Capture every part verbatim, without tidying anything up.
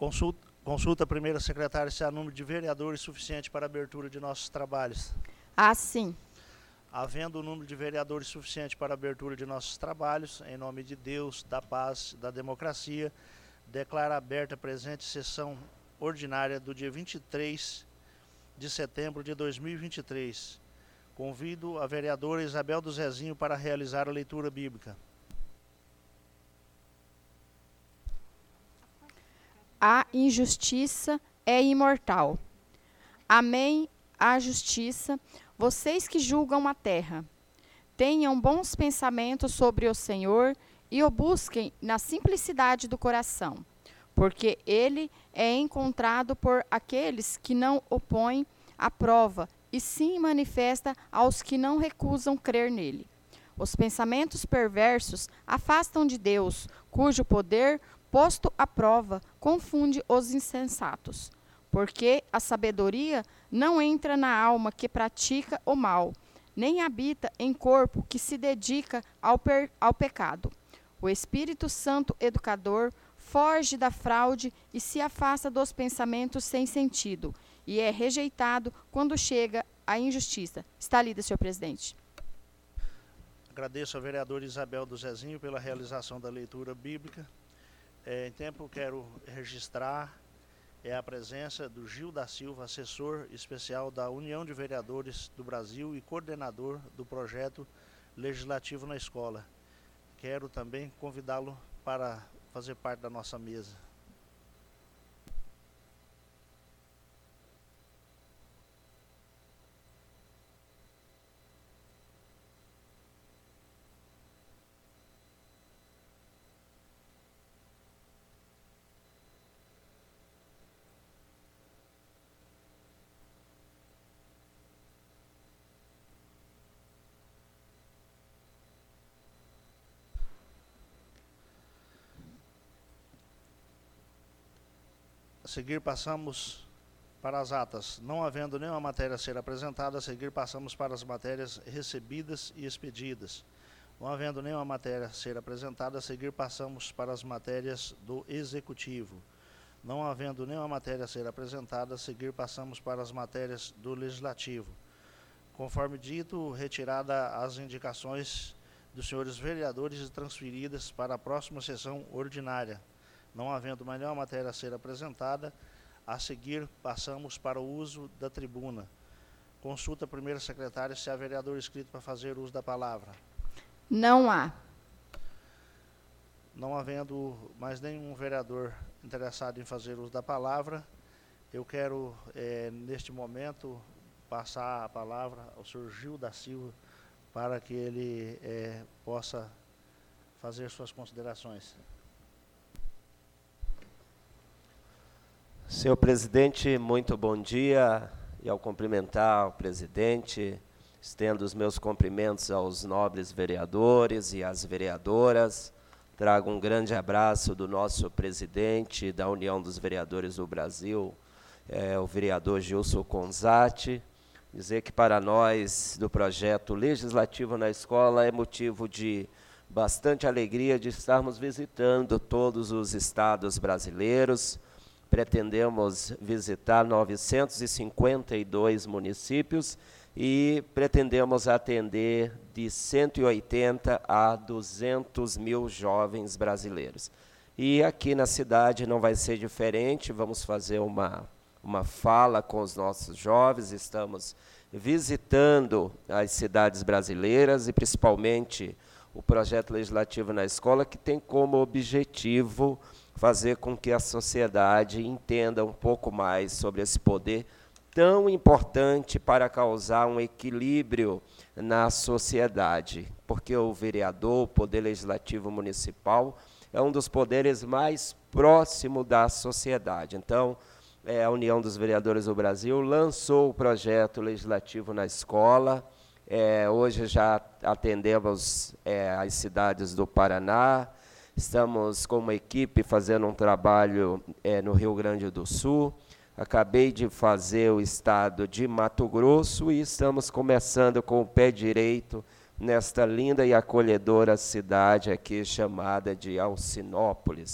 Consulta, consulta a primeira secretária se há número de vereadores suficiente para a abertura de nossos trabalhos. Ah, sim. Havendo o número de vereadores suficiente para a abertura de nossos trabalhos, em nome de Deus, da paz, da democracia, declaro aberta a presente sessão ordinária do dia vinte e três de setembro de dois mil e vinte e três. Convido a vereadora Isabel do Zezinho para realizar a leitura bíblica. A injustiça é imortal. Amém a justiça, vocês que julgam a terra. Tenham bons pensamentos sobre o Senhor e o busquem na simplicidade do coração, porque ele é encontrado por aqueles que não o põem à prova e sim manifesta aos que não recusam crer nele. Os pensamentos perversos afastam de Deus, cujo poder, posto à prova, confunde os insensatos. Porque a sabedoria não entra na alma que pratica o mal, nem habita em corpo que se dedica ao, per, ao pecado. O Espírito Santo Educador foge da fraude e se afasta dos pensamentos sem sentido, e é rejeitado quando chega a injustiça. Está lida, senhor presidente. Agradeço a vereadora Isabel do Zezinho pela realização da leitura bíblica. É, em tempo, quero registrar é, a presença do Gil da Silva, assessor especial da União de Vereadores do Brasil e coordenador do projeto legislativo na escola. Quero também convidá-lo para fazer parte da nossa mesa. A seguir passamos para as atas. Não havendo nenhuma matéria a ser apresentada, a seguir passamos para as matérias recebidas e expedidas. Não havendo nenhuma matéria a ser apresentada, a seguir passamos para as matérias do Executivo. Não havendo nenhuma matéria a ser apresentada, a seguir passamos para as matérias do Legislativo. Conforme dito, retirada as indicações dos senhores vereadores e transferidas para a próxima sessão ordinária. Não havendo mais nenhuma matéria a ser apresentada, a seguir passamos para o uso da tribuna. Consulta a primeira secretária se há vereador inscrito para fazer uso da palavra. Não há. Não havendo mais nenhum vereador interessado em fazer uso da palavra, eu quero, é, neste momento, passar a palavra ao senhor Gil da Silva para que ele é, possa fazer suas considerações. Senhor presidente, muito bom dia. E ao cumprimentar o presidente, estendo os meus cumprimentos aos nobres vereadores e às vereadoras. Trago um grande abraço do nosso presidente da União dos Vereadores do Brasil, é, o vereador Gilson Conzatti. Dizer que para nós, do projeto legislativo na escola, é motivo de bastante alegria de estarmos visitando todos os estados brasileiros. Pretendemos visitar novecentos e cinquenta e dois municípios e pretendemos atender de cento e oitenta a duzentos mil jovens brasileiros. E aqui na cidade não vai ser diferente, vamos fazer uma, uma fala com os nossos jovens, estamos visitando as cidades brasileiras e principalmente o projeto legislativo na escola, que tem como objetivo fazer com que a sociedade entenda um pouco mais sobre esse poder tão importante para causar um equilíbrio na sociedade, porque o vereador, o poder legislativo municipal, é um dos poderes mais próximos da sociedade. Então, é, a União dos Vereadores do Brasil lançou o projeto legislativo na escola. É, hoje já atendemos é, as cidades do Paraná. Estamos com uma equipe fazendo um trabalho é, no Rio Grande do Sul. Acabei de fazer o estado de Mato Grosso e estamos começando com o pé direito nesta linda e acolhedora cidade aqui chamada de Alcinópolis.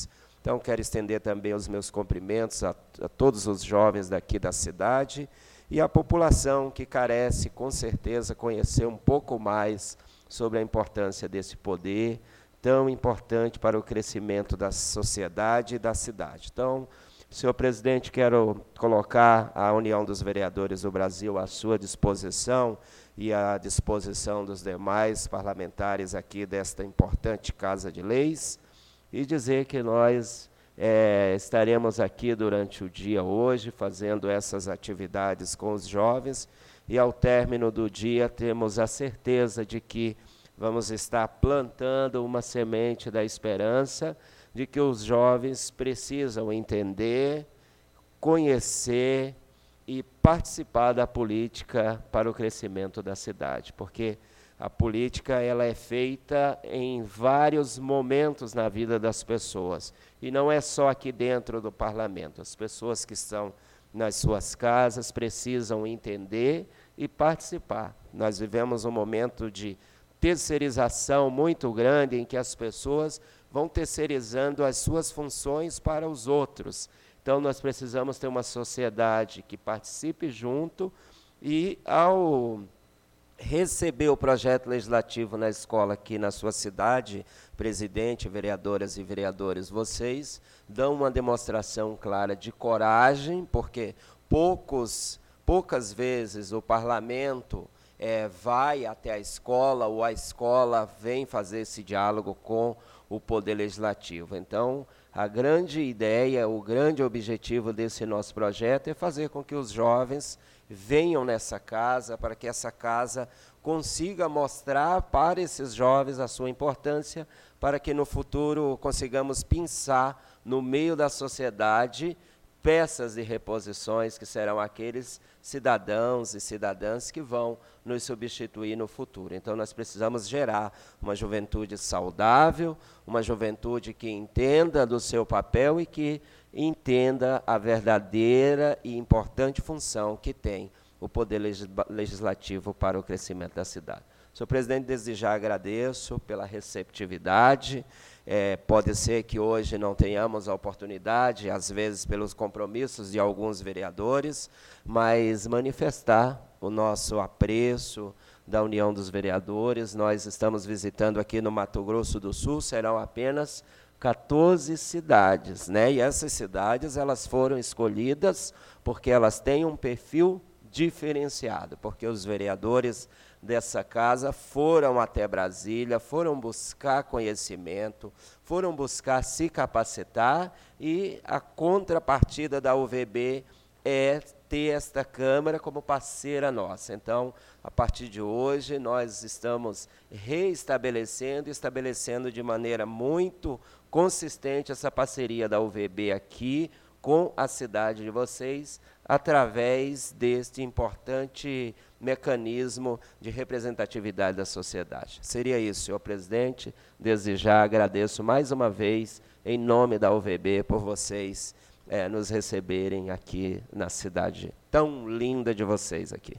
Então, quero estender também os meus cumprimentos a, a todos os jovens daqui da cidade e a população que carece, com certeza, conhecer um pouco mais sobre a importância desse poder tão importante para o crescimento da sociedade e da cidade. Então, senhor presidente, quero colocar a União dos Vereadores do Brasil à sua disposição e à disposição dos demais parlamentares aqui desta importante Casa de Leis, e dizer que nós é, estaremos aqui durante o dia hoje, fazendo essas atividades com os jovens, e ao término do dia temos a certeza de que vamos estar plantando uma semente da esperança de que os jovens precisam entender, conhecer e participar da política para o crescimento da cidade, porque a política ela é feita em vários momentos na vida das pessoas, e não é só aqui dentro do parlamento. As pessoas que estão nas suas casas precisam entender e participar. Nós vivemos um momento de terceirização muito grande, em que as pessoas vão terceirizando as suas funções para os outros. Então, nós precisamos ter uma sociedade que participe junto, e, ao receber o projeto legislativo na escola aqui na sua cidade, presidente, vereadoras e vereadores, vocês dão uma demonstração clara de coragem, porque poucos, poucas vezes o parlamento é, vai até a escola, ou a escola vem fazer esse diálogo com o Poder Legislativo. Então, a grande ideia, o grande objetivo desse nosso projeto é fazer com que os jovens venham nessa casa, para que essa casa consiga mostrar para esses jovens a sua importância, para que no futuro consigamos pensar no meio da sociedade peças de reposições que serão aqueles cidadãos e cidadãs que vão nos substituir no futuro. Então, nós precisamos gerar uma juventude saudável, uma juventude que entenda do seu papel e que entenda a verdadeira e importante função que tem o Poder Legislativo para o crescimento da cidade. Senhor presidente, desde já agradeço pela receptividade. É, pode ser que hoje não tenhamos a oportunidade, às vezes pelos compromissos de alguns vereadores, mas manifestar o nosso apreço da União dos Vereadores. Nós estamos visitando aqui no Mato Grosso do Sul, serão apenas quatorze cidades, né? E essas cidades elas foram escolhidas porque elas têm um perfil diferenciado, porque os vereadores dessa casa foram até Brasília, foram buscar conhecimento, foram buscar se capacitar, e a contrapartida da U V B é ter esta Câmara como parceira nossa. Então, a partir de hoje, nós estamos reestabelecendo, estabelecendo de maneira muito consistente essa parceria da U V B aqui com a cidade de vocês, através deste importante mecanismo de representatividade da sociedade. Seria isso, senhor presidente. Desde já agradeço mais uma vez, em nome da U V B, por vocês é, nos receberem aqui na cidade tão linda de vocês aqui.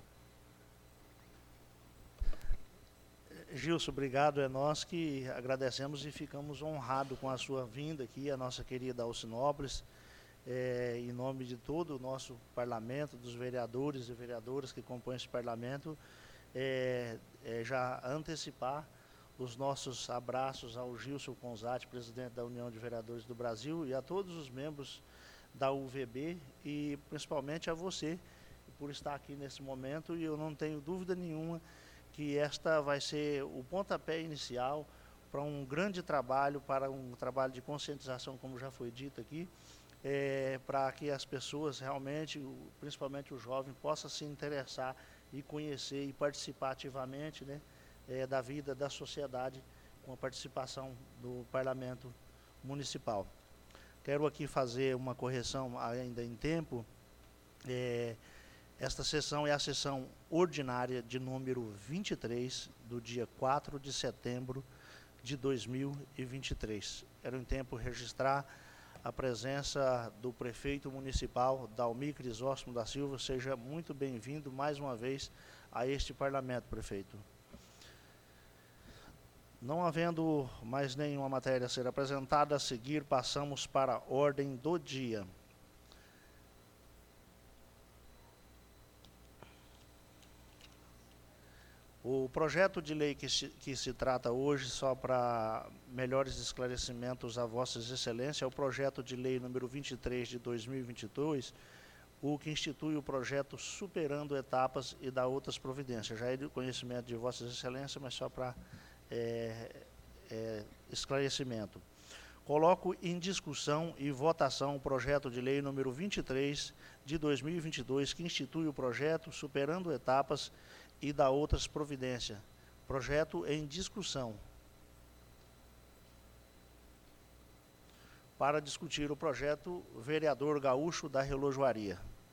Gilson, obrigado. É nós que agradecemos e ficamos honrados com a sua vinda aqui, a nossa querida Alcinópolis. É, em nome de todo o nosso parlamento, dos vereadores e vereadoras que compõem esse parlamento, é, é, já antecipar os nossos abraços ao Gilson Conzatti, presidente da União de Vereadores do Brasil, e a todos os membros da U V B, e principalmente a você, por estar aqui nesse momento. E eu não tenho dúvida nenhuma que esta vai ser o pontapé inicial para um grande trabalho, para um trabalho de conscientização, como já foi dito aqui, É, para que as pessoas realmente, principalmente o jovem, possam se interessar e conhecer e participar ativamente, né, é, da vida da sociedade, com a participação do parlamento municipal. Quero aqui fazer uma correção ainda em tempo. É, esta sessão é a sessão ordinária de número vinte e três, do dia quatro de setembro de dois mil e vinte e três. Quero em tempo registrar a presença do prefeito municipal, Dalmi Crisóstomo da Silva. Seja muito bem-vindo mais uma vez a este parlamento, prefeito. Não havendo mais nenhuma matéria a ser apresentada, a seguir passamos para a ordem do dia. O projeto de lei que se, que se trata hoje, só para melhores esclarecimentos a Vossas Excelências, é o projeto de lei número vinte e três de dois mil e vinte e dois, o que institui o projeto Superando Etapas e dá outras providências. Já é de conhecimento de Vossas Excelências, mas só para é, é, esclarecimento. Coloco em discussão e votação o projeto de lei número vinte e três de dois mil e vinte e dois, que institui o projeto Superando Etapas e dá outras providências. Projeto em discussão. Para discutir o projeto, vereador Gaúcho da Relojoaria.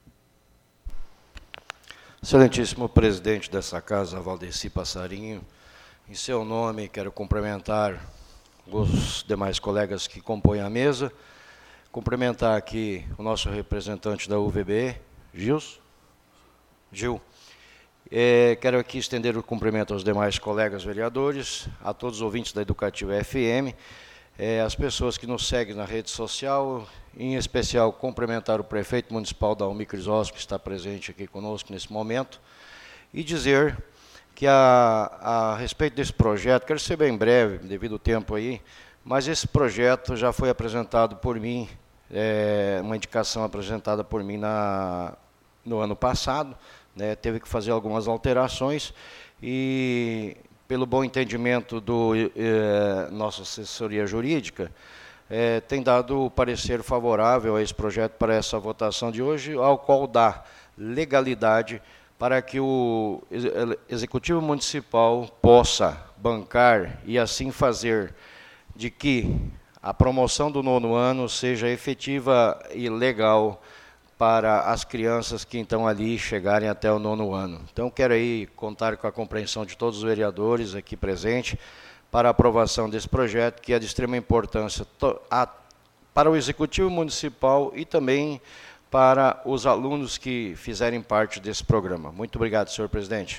Excelentíssimo presidente dessa casa, Valdeci Passarinho, em seu nome quero cumprimentar os demais colegas que compõem a mesa, cumprimentar aqui o nosso representante da U V B, Gils, Gil. É, quero aqui estender o cumprimento aos demais colegas vereadores, a todos os ouvintes da Educativa F M, é, as pessoas que nos seguem na rede social, em especial cumprimentar o prefeito municipal Dalmi Crisóstomo, que está presente aqui conosco nesse momento, e dizer que a, a respeito desse projeto, quero ser bem breve, devido ao tempo aí, mas esse projeto já foi apresentado por mim, é, uma indicação apresentada por mim na, no ano passado, né, teve que fazer algumas alterações e, pelo bom entendimento do eh, nossa assessoria jurídica, eh, tem dado o parecer favorável a esse projeto para essa votação de hoje, ao qual dá legalidade para que o Executivo Municipal possa bancar e assim fazer de que a promoção do nono ano seja efetiva e legal para as crianças que então ali chegarem até o nono ano. Então quero aí contar com a compreensão de todos os vereadores aqui presentes para a aprovação desse projeto, que é de extrema importância para o Executivo Municipal e também para os alunos que fizerem parte desse programa. Muito obrigado, senhor presidente.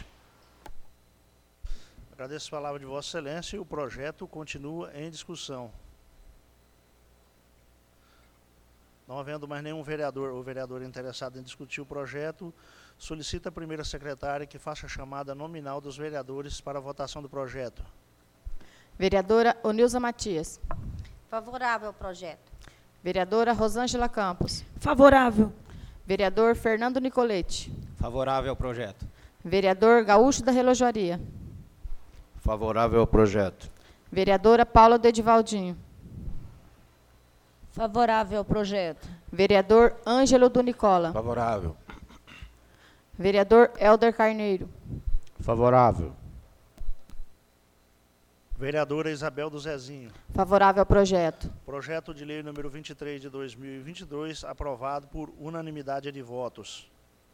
Agradeço a palavra de Vossa Excelência e o projeto continua em discussão. Não havendo mais nenhum vereador ou vereadora interessado em discutir o projeto, solicita a primeira secretária que faça a chamada nominal dos vereadores para a votação do projeto. Vereadora Onilza Matias. Favorável ao projeto. Vereadora Rosângela Campos. Favorável. Vereador Fernando Nicolete. Favorável ao projeto. Vereador Gaúcho da Relojoaria. Favorável ao projeto. Vereadora Paula do Edivaldinho. Favorável ao projeto. Vereador Ângelo do Nicola. Favorável. Vereador Helder Carneiro. Favorável. Vereadora Isabel do Zezinho. Favorável ao projeto. Projeto de lei número vinte e três de dois mil e vinte e dois, aprovado por unanimidade de votos.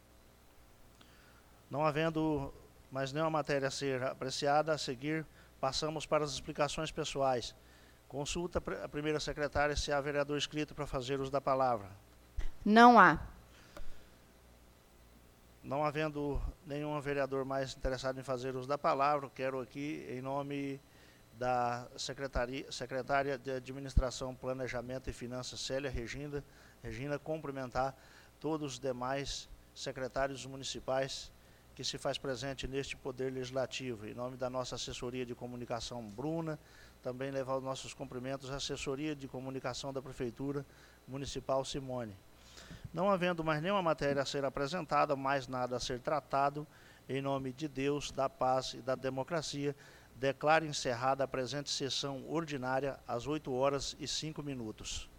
Não havendo mais nenhuma matéria a ser apreciada, a seguir, passamos para as explicações pessoais. Consulta a primeira secretária se há vereador inscrito para fazer uso da palavra. Não há. Não havendo nenhum vereador mais interessado em fazer uso da palavra, quero aqui, em nome da Secretaria, Secretária de Administração, Planejamento e Finanças, Célia Regina, Regina, cumprimentar todos os demais secretários municipais que se faz presente neste Poder Legislativo. Em nome da nossa assessoria de comunicação, Bruna, também levar os nossos cumprimentos à assessoria de comunicação da Prefeitura Municipal, Simone. Não havendo mais nenhuma matéria a ser apresentada, mais nada a ser tratado, em nome de Deus, da paz e da democracia, declaro encerrada a presente sessão ordinária às oito horas e cinco minutos.